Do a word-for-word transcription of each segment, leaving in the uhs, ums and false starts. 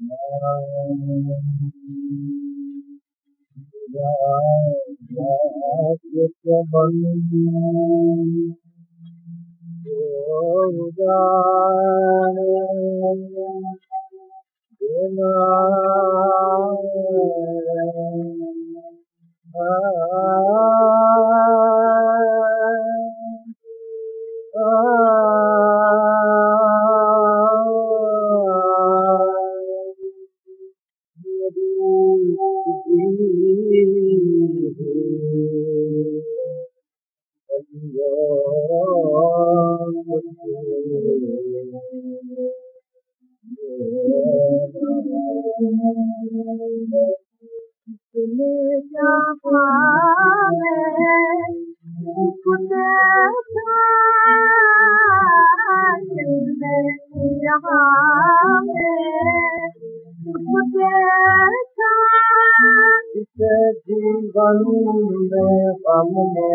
जीवन में हमने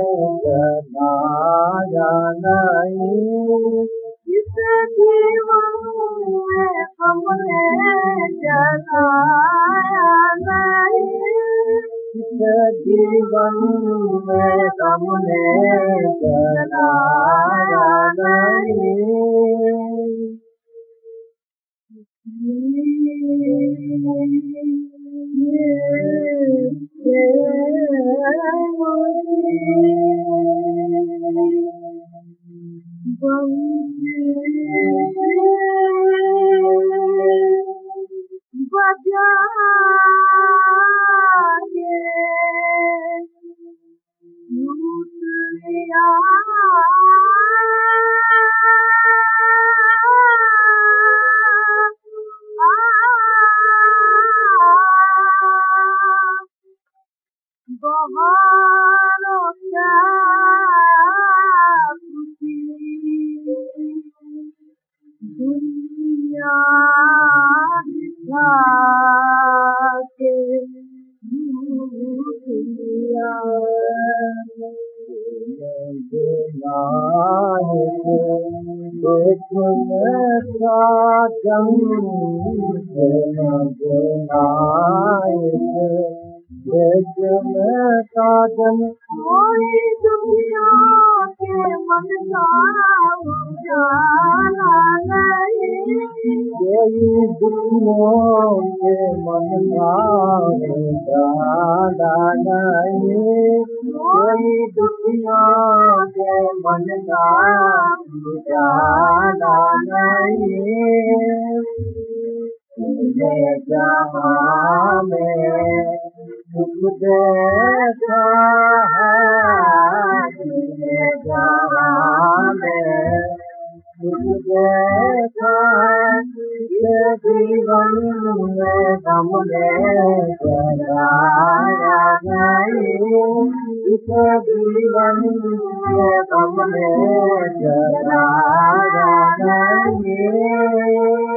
जलाया नहीं, इस जीवन में हमने जलाया नहीं, इस जीवन में हमने जलाया नहीं। दुनिया के दुनिया साजन कोई दुनिया के मन का उजाला नहीं, कोई दुनिया के मन का उजाला नहीं, कोई दुनिया के मन का उजाला नहीं। जहाँ में सुख देखा है, जहाँ में सुख देखा है, जीवन में हमने जलाया नहीं, इस जीवन में हमने जलाया नहीं।